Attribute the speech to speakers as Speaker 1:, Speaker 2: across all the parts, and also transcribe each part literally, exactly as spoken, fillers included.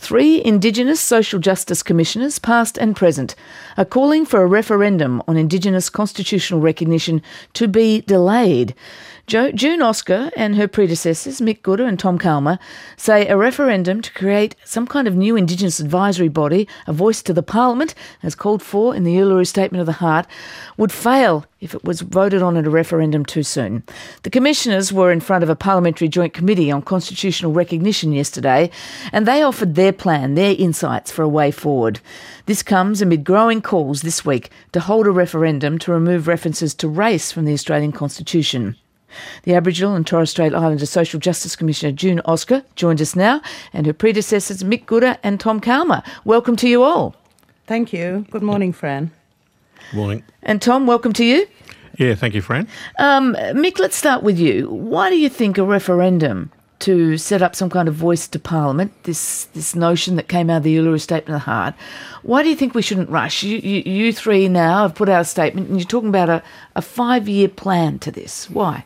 Speaker 1: Three Indigenous Social Justice Commissioners, past and present, are calling for a referendum on Indigenous constitutional recognition to be delayed. Jo- June Oscar and her predecessors, Mick Gooda and Tom Calma, say a referendum to create some kind of new Indigenous advisory body, a voice to the Parliament, as called for in the Uluru Statement of the Heart, would fail if it was voted on at a referendum too soon. The Commissioners were in front of a Parliamentary Joint Committee on Constitutional Recognition yesterday, and they offered their plan, their insights for a way forward. This comes amid growing calls this week to hold a referendum to remove references to race from the Australian Constitution. The Aboriginal and Torres Strait Islander Social Justice Commissioner June Oscar joins us now, and her predecessors Mick Gooda and Tom Calma. Welcome to you all.
Speaker 2: Thank you. Good morning, Fran.
Speaker 3: Morning.
Speaker 1: And Tom, welcome to you.
Speaker 3: Yeah, thank you, Fran.
Speaker 1: Um, Mick, let's start with you. Why do you think a referendum to set up some kind of voice to Parliament, this this notion that came out of the Uluru Statement of the Heart, why do you think we shouldn't rush? You, you, you three now have put out a statement and you're talking about a, a five-year plan to this. Why?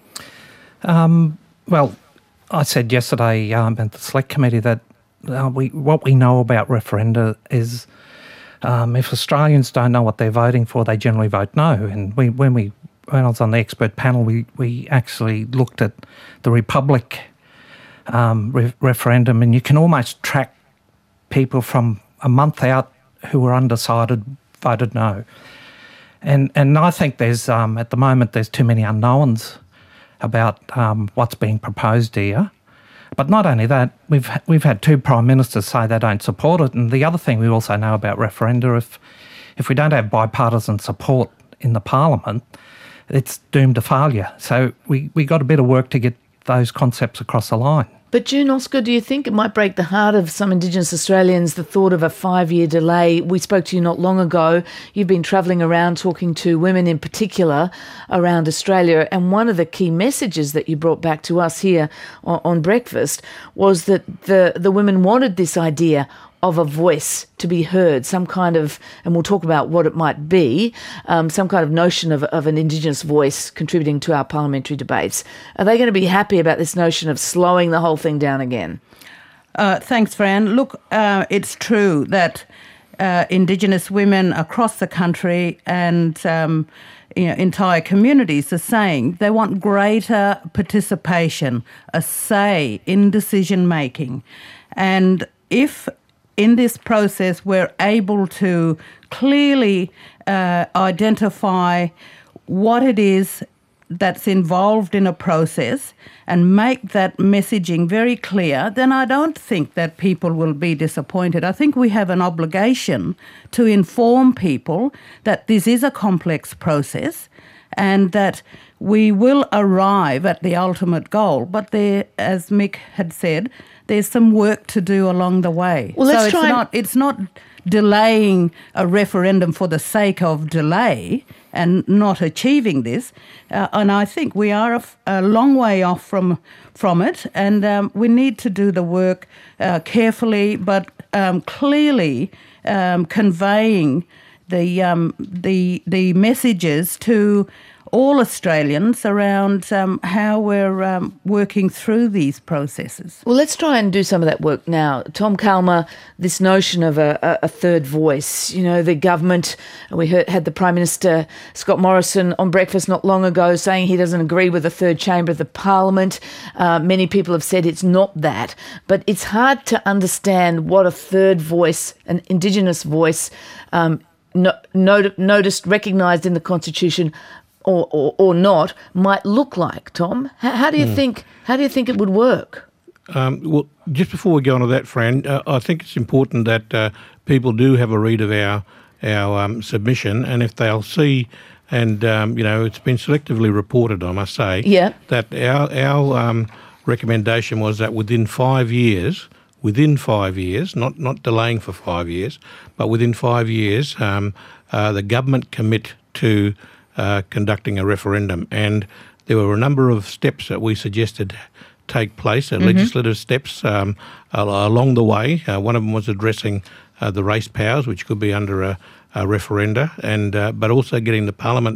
Speaker 4: Um, well, I said yesterday um, at the Select Committee that uh, we what we know about referenda is um, if Australians don't know what they're voting for, they generally vote no. And we, when we when I was on the expert panel, we, we actually looked at the Republic um, re- referendum, and you can almost track people from a month out who were undecided voted no. And and I think there's um, at the moment there's too many unknowns about um, what's being proposed here. But not only that, we've we've had two prime ministers say they don't support it. And the other thing we also know about referenda, if if we don't have bipartisan support in the Parliament, it's doomed to failure. So we we got a bit of work to get those concepts across the line.
Speaker 1: But June Oscar, do you think it might break the heart of some Indigenous Australians, the thought of a five-year delay? We spoke to you not long ago. You've been travelling around talking to women in particular around Australia, and one of the key messages that you brought back to us here on, on Breakfast was that the, the women wanted this idea of a voice to be heard, some kind of, and we'll talk about what it might be, um, some kind of notion of, of an Indigenous voice contributing to our parliamentary debates. Are they going to be happy about this notion of slowing the whole thing down again?
Speaker 2: Uh, thanks, Fran. Look, uh, it's true that uh, Indigenous women across the country and um, you know, entire communities are saying they want greater participation, a say in decision-making. And if in this process we're able to clearly uh, identify what it is that's involved in a process and make that messaging very clear, then I don't think that people will be disappointed. I think we have an obligation to inform people that this is a complex process and that we will arrive at the ultimate goal. But there, as Mick had said, there's some work to do along the way.
Speaker 1: Well, let's
Speaker 2: so it's
Speaker 1: try and-
Speaker 2: not it's not delaying a referendum for the sake of delay and not achieving this. Uh, and I think we are a, f- a long way off from from it, and um, we need to do the work uh, carefully, but um, clearly um, conveying the um, the the messages to all Australians around um, how we're um, working through these processes.
Speaker 1: Well, let's try and do some of that work now. Tom Calma, this notion of a, a, a third voice, you know, the government, we heard, had the Prime Minister, Scott Morrison, on Breakfast not long ago saying he doesn't agree with the third chamber of the Parliament. Uh, many people have said it's not that. But it's hard to understand what a third voice, an Indigenous voice, um, no, not, noticed, recognised in the Constitution, Or, or or not, might look like. Tom, how, how do you mm. think? How do you think it would work?
Speaker 3: Um, well, just before we go on to that, Fran, uh, I think it's important that uh, people do have a read of our our um, submission, and if they'll see, and um, you know, it's been selectively reported, I must say,
Speaker 1: yeah.
Speaker 3: that our our um, recommendation was that within five years, within five years, not not delaying for five years, but within five years, um, uh, the government commit to Uh, conducting a referendum. And there were a number of steps that we suggested take place, uh, mm-hmm. legislative steps um, along the way. Uh, one of them was addressing uh, the race powers, which could be under a, a referenda, and uh, but also getting the Parliament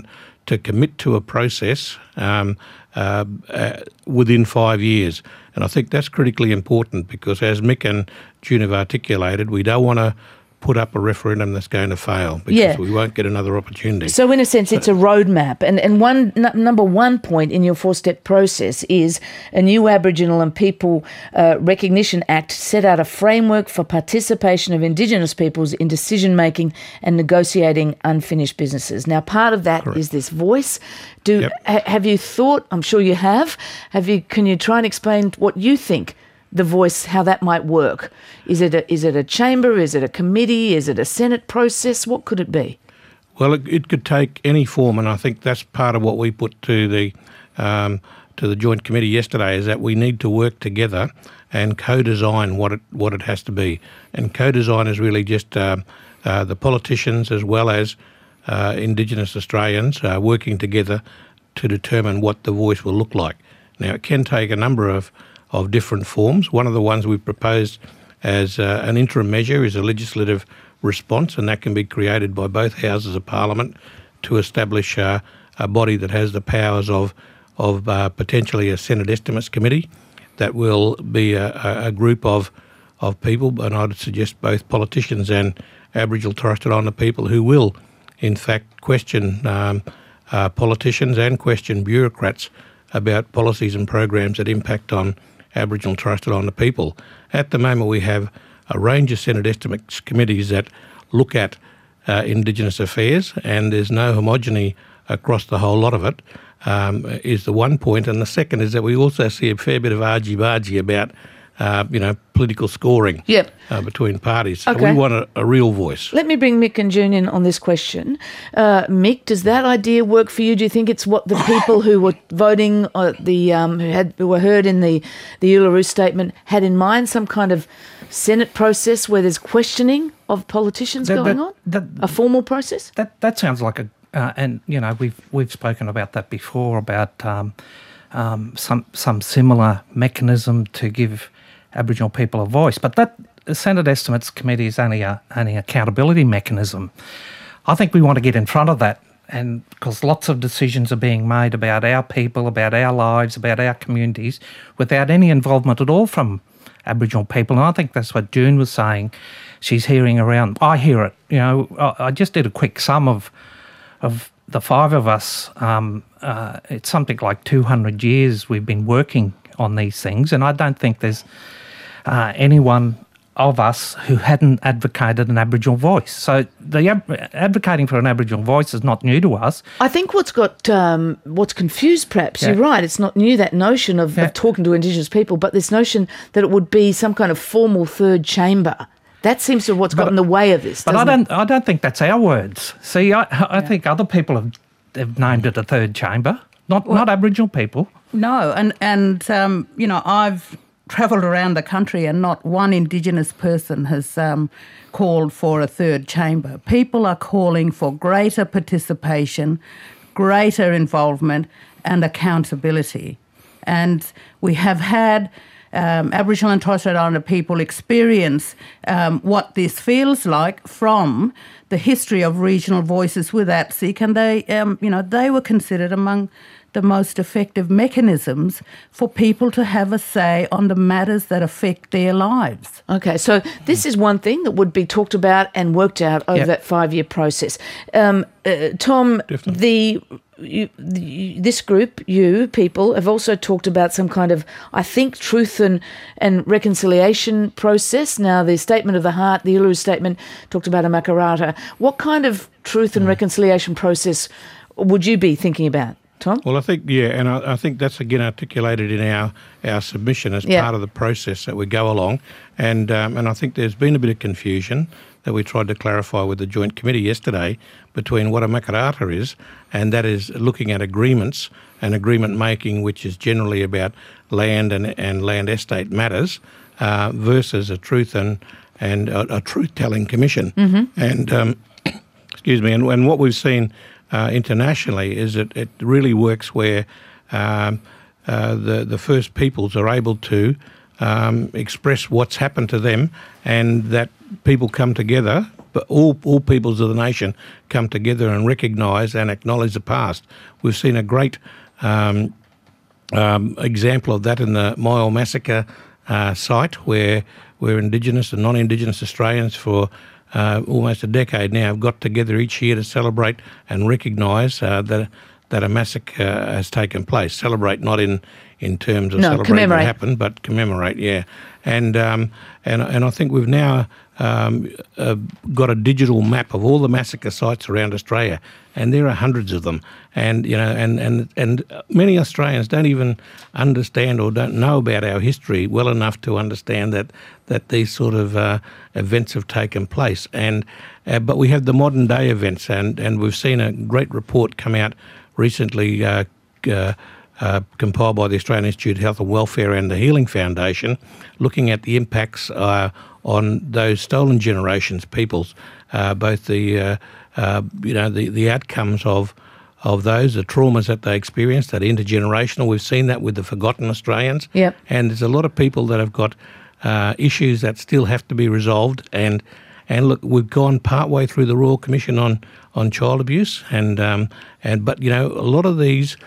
Speaker 3: to commit to a process um, uh, uh, within five years. And I think that's critically important because, as Mick and June have articulated, we don't want to put up a referendum that's going to fail because
Speaker 1: Yeah.
Speaker 3: we won't get another opportunity.
Speaker 1: So in a sense, it's a roadmap. And and one n- number one point in your four-step process is a new Aboriginal and People uh, Recognition Act set out a framework for participation of Indigenous peoples in decision-making and negotiating unfinished businesses. Now, part of that
Speaker 3: Correct.
Speaker 1: is this voice. Do
Speaker 3: Yep.
Speaker 1: ha- have you thought, I'm sure you have, have you? Can you try and explain what you think the voice, how that might work? Is it a, is it a chamber? Is it a committee? Is it a Senate process? What could it be?
Speaker 3: Well, it, it could take any form, and I think that's part of what we put to the um, to the Joint Committee yesterday, is that we need to work together and co-design what it what it has to be. And co-design is really just um, uh, the politicians as well as uh, Indigenous Australians uh, working together to determine what the voice will look like. Now, it can take a number of of different forms. One of the ones we've proposed as uh, an interim measure is a legislative response, and that can be created by both houses of Parliament to establish uh, a body that has the powers of of uh, potentially a Senate Estimates Committee that will be a, a group of of people, and I'd suggest both politicians and Aboriginal Torres Strait Islander people who will, in fact, question um, uh, politicians and question bureaucrats about policies and programs that impact on Aboriginal and Torres Strait Islander people. At the moment, we have a range of Senate Estimates Committees that look at uh, Indigenous affairs, and there's no homogeny across the whole lot of it, um, is the one point. And the second is that we also see a fair bit of argy-bargy about, uh, you know, political scoring
Speaker 1: Yep.
Speaker 3: uh, between parties. So
Speaker 1: Okay.
Speaker 3: we want a, a real voice.
Speaker 1: Let me bring Mick and June in on this question. Uh, Mick, does that idea work for you? Do you think it's what the people who were voting, uh, the um, who had who were heard in the the Uluru Statement, had in mind some kind of Senate process where there's questioning of politicians
Speaker 4: That-
Speaker 1: going
Speaker 4: that-
Speaker 1: on?
Speaker 4: that-
Speaker 1: a formal process?
Speaker 4: That that sounds like a, uh, and you know we've we've spoken about that before about um, um, some some similar mechanism to give Aboriginal people a voice, but that the Senate Estimates Committee is only a only accountability mechanism. I think we want to get in front of that, and because lots of decisions are being made about our people, about our lives, about our communities, without any involvement at all from Aboriginal people. And I think that's what June was saying. She's hearing around. I hear it. You know, I, I just did a quick sum of of the five of us. Um, uh, it's something like two hundred years we've been working on these things, and I don't think there's uh, anyone of us who hadn't advocated an Aboriginal voice. So the ab- advocating for an Aboriginal voice is not new to us.
Speaker 1: I think what's got um, what's confused, perhaps
Speaker 4: Yeah.
Speaker 1: you're right. It's not new, that notion of,
Speaker 4: Yeah.
Speaker 1: of talking to Indigenous people, but this notion that it would be some kind of formal third chamber. That seems to have what's got in the way of this.
Speaker 4: But I
Speaker 1: doesn't it?
Speaker 4: don't. I don't think that's our words. See, I, I think other people have, have named it a third chamber, not not Aboriginal people.
Speaker 2: No, and and um, you know, I've travelled around the country, and not one Indigenous person has um, called for a third chamber. People are calling for greater participation, greater involvement, and accountability. And we have had um, Aboriginal and Torres Strait Islander people experience um, what this feels like from the history of regional voices with A T S I C, and they, um, you know, they were considered among the most effective mechanisms for people to have a say on the matters that affect their lives.
Speaker 1: Okay, so this is one thing that would be talked about and worked out over
Speaker 4: Yep.
Speaker 1: that five-year process. Um, uh, Tom,
Speaker 3: Definitely.
Speaker 1: the, you, the this group, you people, have also talked about some kind of, I think, truth and, and reconciliation process. Now, the Statement of the Heart, the Uluru Statement, talked about a Makarrata. What kind of truth and reconciliation process would you be thinking about, Tom?
Speaker 3: Well, I think, yeah, and I, I think that's again articulated in our, our submission as
Speaker 1: Yeah.
Speaker 3: part of the process that we go along. And um, and I think there's been a bit of confusion that we tried to clarify with the Joint Committee yesterday between what a Makarrata is, and that is looking at agreements and agreement making, which is generally about land and, and land estate matters, uh, versus a truth and, and a, a truth-telling commission. Mm-hmm. And, um, excuse me, and, and what we've seen Uh, internationally is that it really works where um, uh, the the First Peoples are able to um, express what's happened to them, and that people come together, but all, all peoples of the nation come together and recognise and acknowledge the past. We've seen a great um, um, example of that in the Moyle Massacre uh, site, where where Indigenous and non-Indigenous Australians for uh, almost a decade now have got together each year to celebrate and recognise uh, that that a massacre uh, has taken place. Celebrate not in, in terms of
Speaker 1: no,
Speaker 3: celebrating what
Speaker 1: commemorate.
Speaker 3: happened, but commemorate, yeah. And um, and and I think we've now um, uh, got a digital map of all the massacre sites around Australia, and there are hundreds of them. And you know, and and and many Australians don't even understand or don't know about our history well enough to understand that that these sort of uh, events have taken place. And uh, but we have the modern day events, and and we've seen a great report come out recently, uh, uh, uh, compiled by the Australian Institute of Health and Welfare and the Healing Foundation, looking at the impacts uh, on those stolen generations peoples, uh, both the uh, uh, you know the, the outcomes of of those, the traumas that they experienced, that intergenerational. We've seen that with the forgotten Australians.
Speaker 1: Yep.
Speaker 3: And there's a lot of people that have got uh, issues that still have to be resolved. And and look, we've gone partway through the Royal Commission on on child abuse, and um, and but you know a lot of these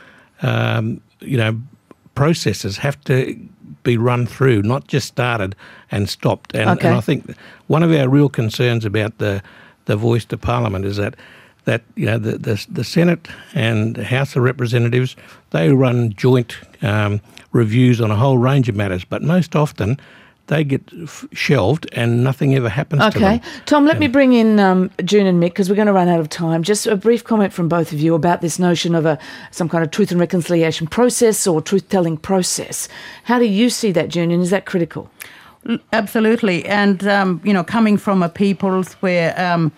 Speaker 3: um, you know processes have to be run through, not just started and stopped. And,
Speaker 1: Okay.
Speaker 3: and I think one of our real concerns about the the voice to Parliament is that that you know the the, the Senate and the House of Representatives, they run joint um, reviews on a whole range of matters, but most often they get f- shelved and nothing ever happens to them.
Speaker 1: Okay. Tom, let me bring in um, June and Mick, because we're going to run out of time. Just a brief comment from both of you about this notion of a some kind of truth and reconciliation process or truth-telling process. How do you see that, June, and is that critical?
Speaker 2: Absolutely. And, um, you know, coming from a peoples where um,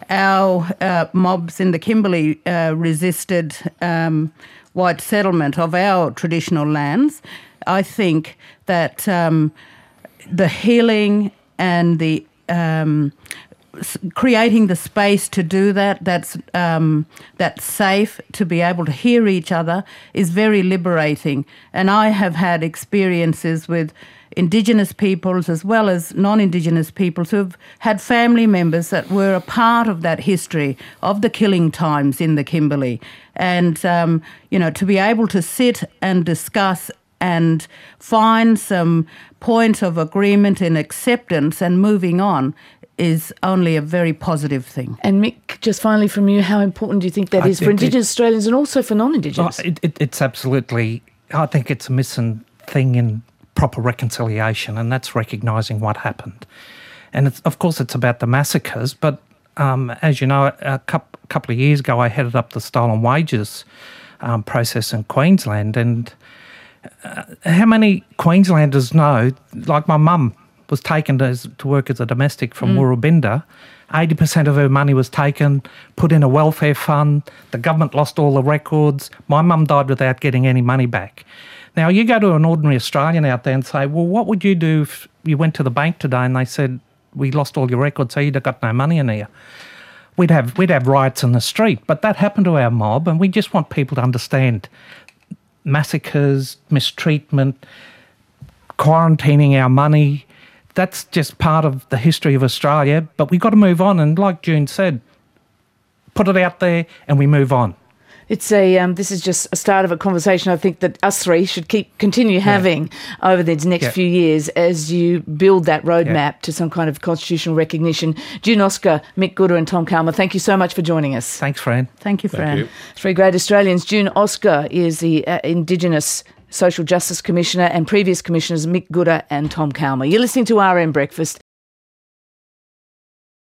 Speaker 2: our uh, mobs in the Kimberley uh, resisted um, white settlement of our traditional lands, I think that um, the healing and the um, s- creating the space to do that, that's um, that's safe to be able to hear each other, is very liberating. And I have had experiences with Indigenous peoples as well as non-Indigenous peoples who've had family members that were a part of that history of the killing times in the Kimberley. And, um, you know, to be able to sit and discuss and find some points of agreement and acceptance and moving on is only a very positive thing.
Speaker 1: And Mick, just finally from you, how important do you think that
Speaker 4: I
Speaker 1: is for
Speaker 4: think it-
Speaker 1: Indigenous Australians and also for non-Indigenous?
Speaker 4: Oh, it, it, it's absolutely, I think it's a missing thing in proper reconciliation, and that's recognising what happened. And it's, of course it's about the massacres, but um, as you know, a couple, couple of years ago I headed up the stolen wages um, process in Queensland, and uh, how many Queenslanders know, like my mum was taken to, to work as a domestic from mm. Woorabinda. eighty percent of her money was taken, put in a welfare fund, the government lost all the records, my mum died without getting any money back. Now, you go to an ordinary Australian out there and say, well, what would you do if you went to the bank today and they said, we lost all your records, so you've got no money in here? We'd have, we'd have riots in the street, but that happened to our mob, and we just want people to understand massacres, mistreatment, quarantining our money. That's just part of the history of Australia, but we've got to move on. And like June said, put it out there and we move on.
Speaker 1: It's a. Um, this is just a start of a conversation I think that us three should keep continue having yeah. over these next
Speaker 4: yeah.
Speaker 1: few years as you build that roadmap
Speaker 4: yeah.
Speaker 1: to some kind of constitutional recognition. June Oscar, Mick Gooda and Tom Calma, thank you so much for joining us.
Speaker 4: Thanks, Fran.
Speaker 2: Thank you, Fran.
Speaker 3: Thank you.
Speaker 1: Three great Australians. June Oscar is the uh, Indigenous Social Justice Commissioner, and previous commissioners Mick Gooda and Tom Calma. You're listening to R M Breakfast.